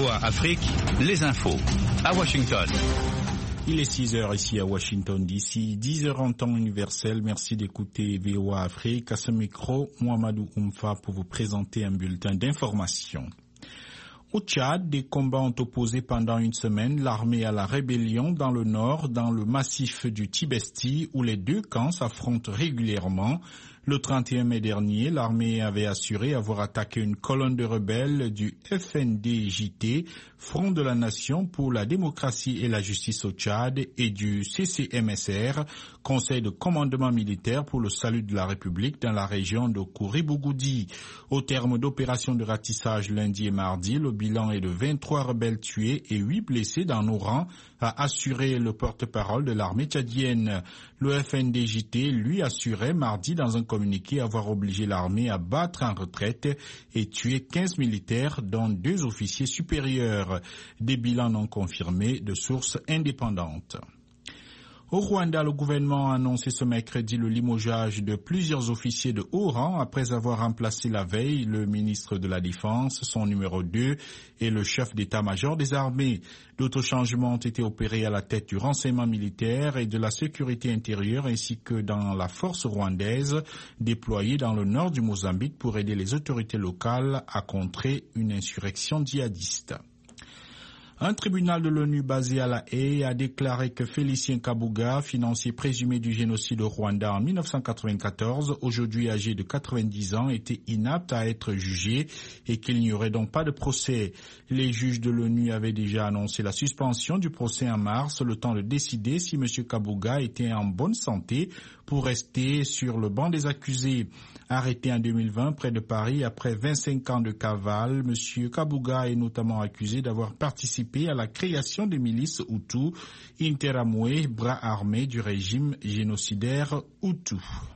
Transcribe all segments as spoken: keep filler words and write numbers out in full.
A Afrique, les infos. À Washington. Il est six heures ici à Washington D C, dix heures en temps universel. Merci d'écouter V O A Afrique. À ce micro, Mohamedou Oumfa pour vous présenter un bulletin d'information. Au Tchad, des combats ont opposé pendant une semaine l'armée à la rébellion dans le nord, dans le massif du Tibesti, où les deux camps s'affrontent régulièrement. Le trente et un mai dernier, l'armée avait assuré avoir attaqué une colonne de rebelles du F N D J T, Front de la Nation pour la démocratie et la justice au Tchad, et du C C M S R, Conseil de commandement militaire pour le salut de la République dans la région de Kouribougoudi. Au terme d'opérations de ratissage lundi et mardi, le bilan est de vingt-trois rebelles tués et huit blessés dans nos rangs, a assuré le porte-parole de l'armée tchadienne. Le F N D J T, lui, assurait mardi dans un communiqué avoir obligé l'armée à battre en retraite et tuer quinze militaires, dont deux officiers supérieurs. Des bilans non confirmés de sources indépendantes. Au Rwanda, le gouvernement a annoncé ce mercredi le limogeage de plusieurs officiers de haut rang après avoir remplacé la veille le ministre de la Défense, son numéro deux, et le chef d'état-major des armées. D'autres changements ont été opérés à la tête du renseignement militaire et de la sécurité intérieure ainsi que dans la force rwandaise déployée dans le nord du Mozambique pour aider les autorités locales à contrer une insurrection djihadiste. Un tribunal de l'ONU basé à La Haye a déclaré que Félicien Kabuga, financier présumé du génocide au Rwanda en mille neuf cent quatre-vingt-quatorze, aujourd'hui âgé de quatre-vingt-dix ans, était inapte à être jugé et qu'il n'y aurait donc pas de procès. Les juges de l'ONU avaient déjà annoncé la suspension du procès en mars, le temps de décider si M. Kabuga était en bonne santé pour rester sur le banc des accusés. Arrêté en deux mille vingt près de Paris après vingt-cinq ans de cavale, M. Kabuga est notamment accusé d'avoir participé à la création des milices Hutus, Interamwe, bras armés du régime génocidaire Hutu.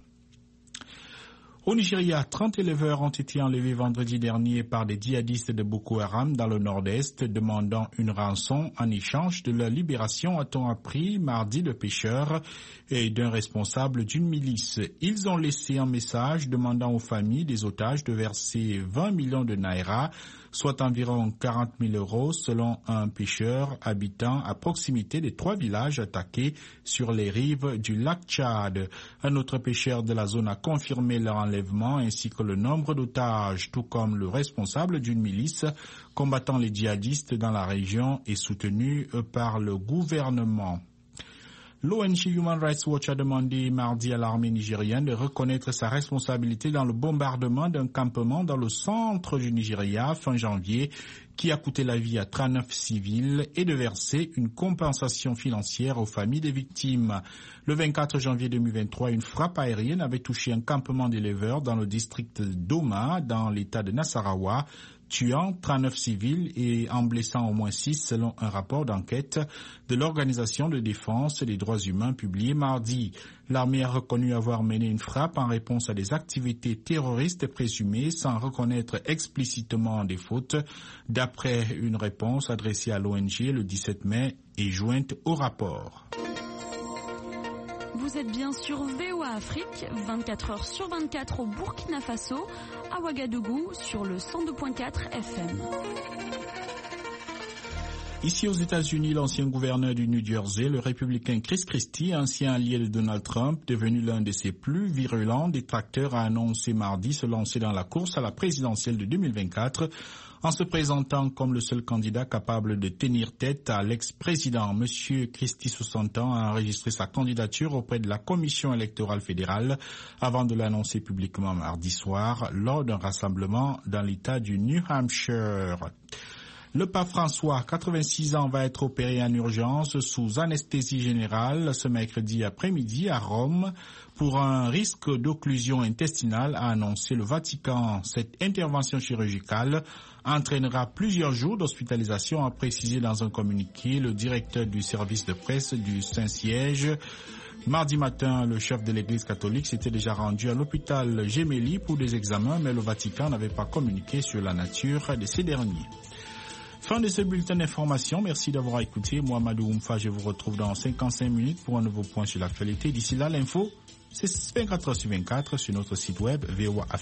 Au Nigeria, trente éleveurs ont été enlevés vendredi dernier par des djihadistes de Boko Haram dans le nord-est, demandant une rançon en échange de leur libération, a-t-on appris mardi, de pêcheurs et d'un responsable d'une milice. Ils ont laissé un message demandant aux familles des otages de verser vingt millions de naira, soit environ quarante mille euros selon un pêcheur habitant à proximité des trois villages attaqués sur les rives du lac Tchad. Un autre pêcheur de la zone a confirmé leur enlèvement ainsi que le nombre d'otages, tout comme le responsable d'une milice combattant les djihadistes dans la région et soutenue par le gouvernement. L'O N G Human Rights Watch a demandé mardi à l'armée nigérienne de reconnaître sa responsabilité dans le bombardement d'un campement dans le centre du Nigeria fin janvier qui a coûté la vie à trente-neuf civils et de verser une compensation financière aux familles des victimes. Le vingt-quatre janvier deux mille vingt-trois, une frappe aérienne avait touché un campement d'éleveurs dans le district d'Oma, dans l'état de Nasarawa, tuant trente-neuf civils et en blessant au moins six selon un rapport d'enquête de l'Organisation de défense des droits humains publié mardi. L'armée a reconnu avoir mené une frappe en réponse à des activités terroristes présumées sans reconnaître explicitement des fautes, d'après une réponse adressée à l'O N G le dix-sept mai et jointe au rapport. Vous êtes bien sur V O A Afrique, vingt-quatre heures sur vingt-quatre au Burkina Faso, à Ouagadougou sur le cent deux virgule quatre F M. Ici aux États-Unis, l'ancien gouverneur du New Jersey, le républicain Chris Christie, ancien allié de Donald Trump, devenu l'un de ses plus virulents détracteurs, a annoncé mardi se lancer dans la course à la présidentielle de deux mille vingt-quatre en se présentant comme le seul candidat capable de tenir tête à l'ex-président. Monsieur Christie, soixante ans, a enregistré sa candidature auprès de la Commission électorale fédérale avant de l'annoncer publiquement mardi soir lors d'un rassemblement dans l'État du New Hampshire. Le pape François, quatre-vingt-six ans, va être opéré en urgence sous anesthésie générale ce mercredi après-midi à Rome pour un risque d'occlusion intestinale, a annoncé le Vatican. Cette intervention chirurgicale entraînera plusieurs jours d'hospitalisation, a précisé dans un communiqué le directeur du service de presse du Saint-Siège. Mardi matin, le chef de l'Église catholique s'était déjà rendu à l'hôpital Gemelli pour des examens, mais le Vatican n'avait pas communiqué sur la nature de ces derniers. Fin de ce bulletin d'information. Merci d'avoir écouté. Mohamedou Oumfa, je vous retrouve dans cinquante-cinq minutes pour un nouveau point sur l'actualité. D'ici là, l'info, c'est vingt-quatre heures sur vingt-quatre sur notre site web V O A Afrique.